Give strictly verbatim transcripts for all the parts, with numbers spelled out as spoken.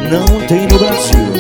não tem no Brasil.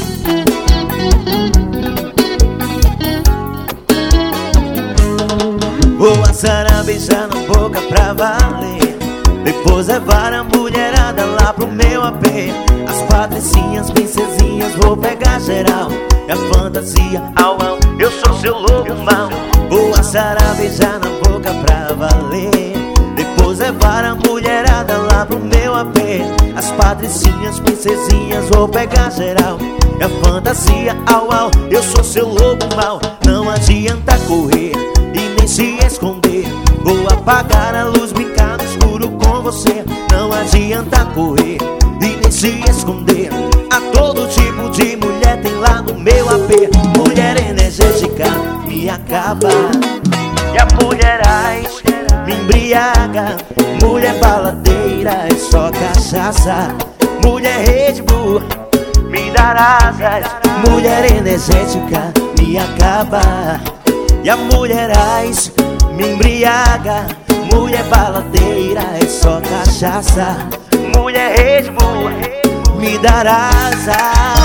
Vou assar a beijar na boca pra valer, depois levar a mulherada lá pro meu A P. As patricinhas, princesinhas, vou pegar geral. É a fantasia, au au, eu sou seu lobo mau. Vou assar a beijar na boca pra valer, depois levar a mulherada lá pro meu A P. As patricinhas, princesinhas, vou pegar geral. É a fantasia, au au, eu sou seu lobo mau. Não adianta correr e nem se esconder, vou apagar a luz, brincar no escuro com você. Não adianta correr e nem se esconder, a todo tipo de mulher tem lá no meu A P. Mulher energética me acaba, e a mulherais me embriaga. Mulher baladeira é só cachaça, mulher Red Bull me dá asas. Mulher energética me acaba, e a mulherais me embriaga. Mulher baladeira é só cachaça, mulher Red Bull me dá asas.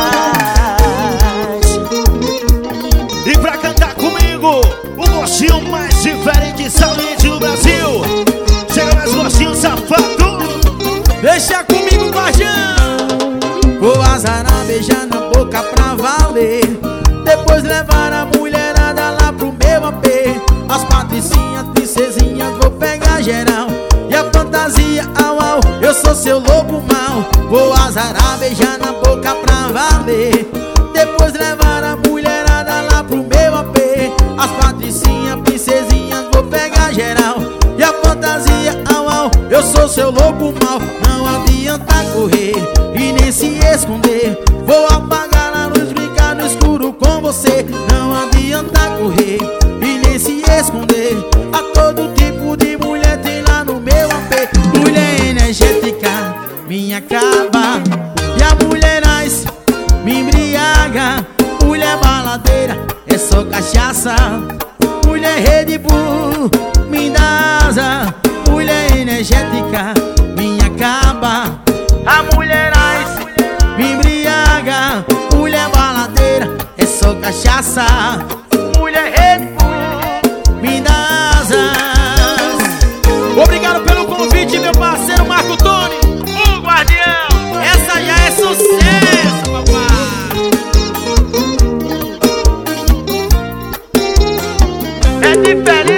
E pra cantar comigo, o gostinho mais diferente e saliente do Brasil. Chega mais gostinho, safado. Deixa comigo, guardião. Vou azarar, beijar na boca pra valer, depois levar a mulherada lá pro meu A P. As patricinhas, princesinhas, vou pegar geral. E a fantasia, au au, eu sou seu lobo mau. Vou azarar, beijar na boca pra valer, depois levar a mulherada lá pro meu A P. As patricinhas, princesinhas, vou pegar geral. E a fantasia, au au, eu sou seu lobo mau. Não adianta correr e nem se esconder, vou apagar a luz, brincar no escuro com você. Não adianta correr e nem se esconder, a todo tipo de mulher tem lá no meu A P. Mulher energética me acaba, e a mulherais me embriaga. Mulher baladeira é só cachaça, mulher Red Bull me dá asa. Mulher energética me acaba, a mulherais me embriaga. Mulher baladeira é só cachaça, mulher Red Bull me dá asas. Obrigado pelo convite, meu parceiro Marco Tony, o guardião. Essa já é sucesso, papai. É diferente.